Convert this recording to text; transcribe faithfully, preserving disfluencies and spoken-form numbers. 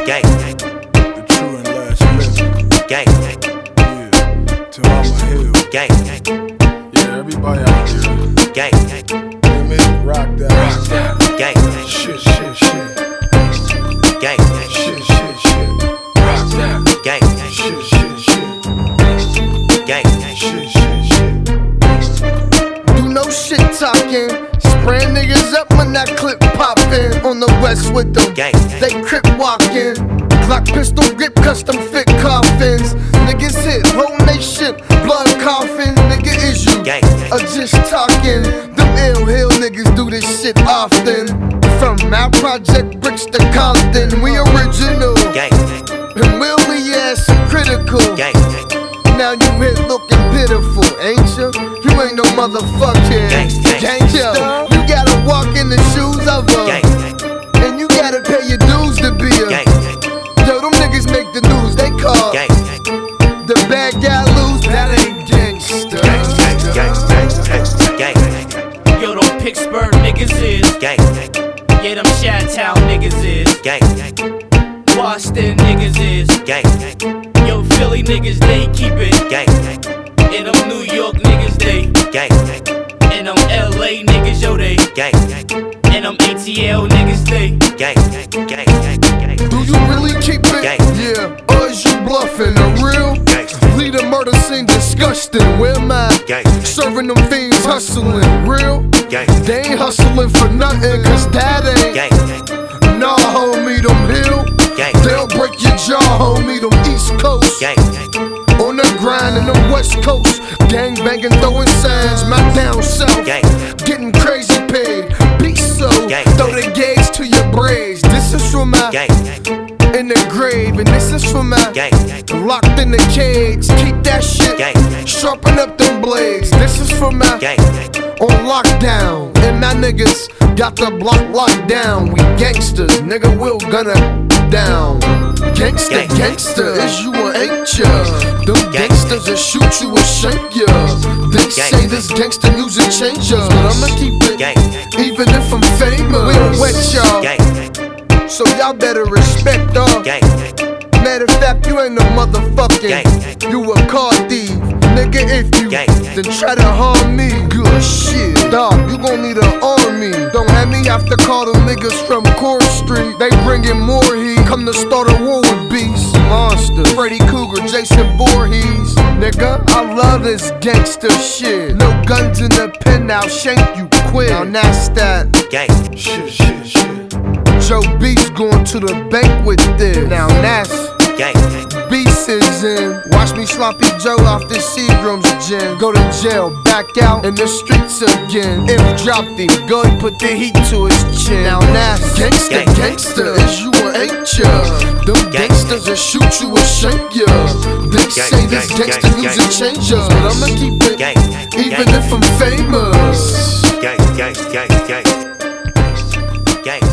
Gang. The true and last living. Gang. Yeah. Till I'm a hill. Gang. Yeah, everybody out there. Gang. They make it rock that. Rock that. Gang. Shit, shit, shit. Gang. Shit, shit, shit. Rock that. Gang. Shit, shit, shit. Gang. Shit, shit, shit. Do no shit talking. Spraying niggas up when that clip poppin'. On the west with them. Gang. They crip walking. Glock pistol grip, custom fit coffins. Niggas hit, whole nation, blood coffin. Nigga, is you Gang. or just talking? Them ill hill niggas do this shit often. From our project bricks to Compton, we original. Gang. And Willie ass critical. Gang. Now you hit looking pitiful, ain't you? You ain't no motherfucking Gangsta. gangsta. You gotta walk in the shoes of a, Gang. and you gotta pay your dues to be a. Gang. Yo, them niggas make the news, they call Gang. the bad guy lose. That ain't gangsta. Gang. Gang. Gang. Yo, them Pittsburgh niggas is. Gang. Yeah, them Chi-Town niggas is. Gang. Boston niggas is. Gang. Yo, Philly niggas, they keep it. Gang. And them New York niggas, they. Gang. And them L A niggas, yo, they. Gang. And them A T L niggas, they. Gang. Gang. Gang. Do you really keep it? Gang. Yeah, or is you bluffing? A real Gangsta. lead a murder scene disgusting. Where am I? Gang. Serving them fiends hustling. Real? Gang. They ain't hustling for nothing, cause that ain't. Gang. Nah, homie, them hill. Gang. They'll break your jaw, homie, them East Coast. Gang. On the grind in the West Coast. Gang banging, throwing signs, my down south. Gang. Getting crazy paid. Be so. Gang. Throw the gauge to your braids. This is for my. Gang. In the grave, and this is for my. Gang. Locked in the cage. Keep that shit. Gang. Sharpen up them blades. This is for my. Gang. On lockdown, and my niggas got the block locked down. We gangsters, nigga, we'll gun it down. Gangsta, Gang. gangsta, is you or ain't ya? Them Gang. gangsters will shoot you or shank ya. They Gang. say this gangsta music change us, but I'ma keep it, Gang. even if I'm famous. We don't wet y'all, Gang. so y'all better respect all. Gang. Matter of fact, you ain't no motherfucking. Gang. You a car thief, nigga. If you Gang. then try to harm me, good shit, dog. You gon' need an army. Don't have me have to call them niggas from Court Street. They bringin' more heat. Come to start a war with beasts, monsters. Freddy Cougar, Jason Voorhees, nigga. I love this gangster shit. No guns in the pen, I'll shank you quick. Now that's that. Gang. Shit, shit, shit. Joe Beast going to the bank with this. Now that's. Gang. Beast is in. Watch me sloppy Joe off the Seagram's gin. Go to jail, back out in the streets again. If dropped him, go and put the heat to his chin. Now that's gangsta, Gang. gangsta, is you or ain't ya? Them Gang. gangsters will shoot you or shank ya. They Gang, say this gang, gangsta gang, music gang. change us, but I'ma keep it, Gang. even Gang. if I'm famous. Gang. Gang. Gang. Gang. Gang.